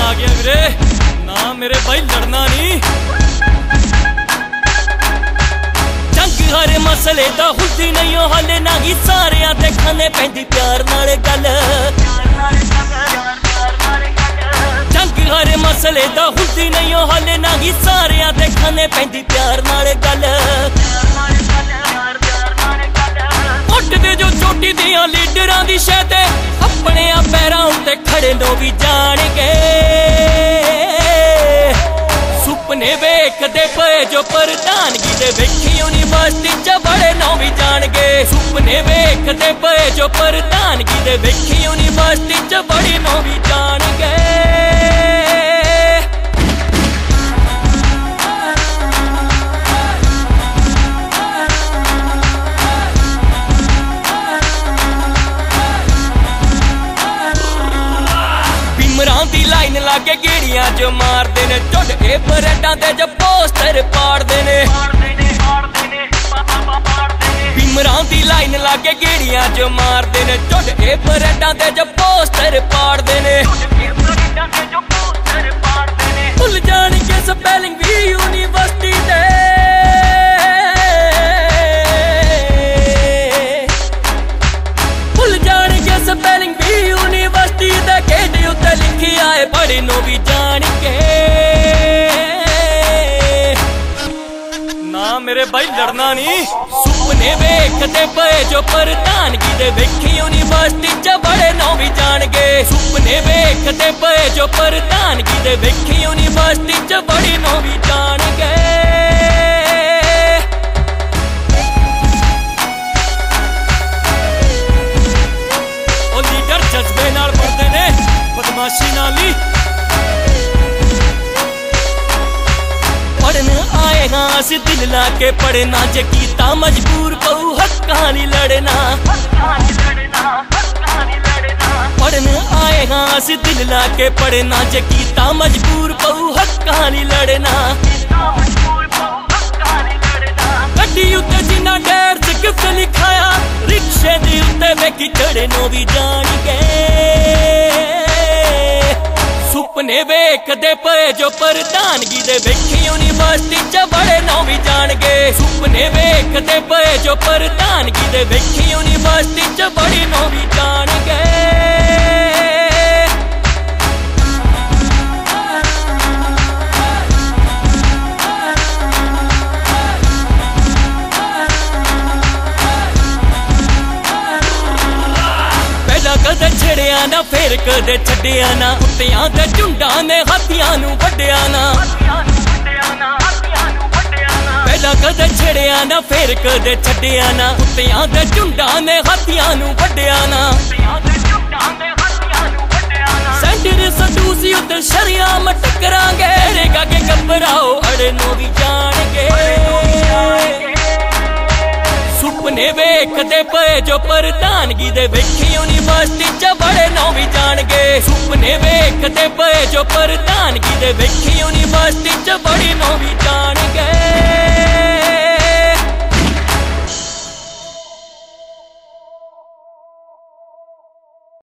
आ गया वीरे ना मेरे भाई लड़ना नहीं। जंग हर मसले दा हुंदी नहीं ओ हल ना ही सारियां ते खाने पैंदी प्यार नाल गल। जंग हर मसले दा हुंदी नहीं ओ हल ना ही सारियां ते खाने पैंदी प्यार नाल गल। उठदे जो चोटी दियां लीडरां दी शह ते अपने पैरां उत्ते खड़े नो भी जाणगे। सुपने वेखदे पे जो प्रधानगी दे वेखी यूनिवर्सिटी च बड़े नो भी जाणगे। सुपने वेखदे पे जो प्रधानगी दे वेखी यूनिवर्सिटी च बड़े नो भी जाणगे। दी लाइन लागे गेड़ियां जो मारदे ने झुंड ए परेडां ते जो पोस्टर पाड़दे ने। बिमरां दी लाइन लागे गेड़ियां जो मारदे ने झुंड ए परेडां ते जो पोस्टर पाड़दे ने। भुल जाणगे स्पैलिंग भी यूनिवर्सिटी दे। भुल जाणगे स्पैलिंग भी यूनिवर्सिटी दे। गेट उत्ते लिखी आए बड़े नो भी जाणगे। ना मेरे भाई लड़ना नहीं। सुपने वेखदे पे जो प्रधानगी दे वेखी यूनिवर्सिटी च बड़े नो भी जाणगे। सुपने वेखदे पे जो प्रधानगी दे वेखी यूनिवर्सिटी च बड़े नो भी जाणगे। ओ लीडर जज्बे नाल पढ़दे ने बदमाशी नाली। पढ़न आए हाँ अस दिल ला के पढ़ना जे कीता मजबूर पऊ हक्कां नहीं लड़ना। पढ़न आए हाँ अस दिल ला के पढ़ना जे कीता मजबूर पऊ हक्कां नहीं लड़ना। गड्डी उत्ते जिन्ना डेर च गिफ्ट लिखाया रिक्शे दी उत्ते वेखी चढ़े नो भी जाणगे। सुपने वेखदे पे जो प्रधानगी दे वेखी यूनिवर्सिटी च बड़े नो भी जाणगे। सुपने वेखदे पे जो प्रधानगी दे वेखी यूनिवर्सिटी च बड़े नो भी जाणगे। कदे छड़िया ना फिर कदे छड्डिया ना। कुत्तियां दे झुंडां ने हाथियां नू वड्डिया ना। पहला कदे छड़िया ना फिर कदे छड्डिया ना। कुत्तियां दे झुंडां ने हाथियां नू वड्डिया ना। सेंटर सडूसी उत्ते शरियाम टकरांगे। रेगा के घबराओ अड़े नो भी जाणगे। सुपने वेखदे पे जो प्रधानगी दे वेखी यूनिवर्सिटी च बड़े नो भी जाणगे। सुपने वेखदे पे जो प्रधानगी दे वेखी यूनिवर्सिटी च बड़े नो भी जाणगे।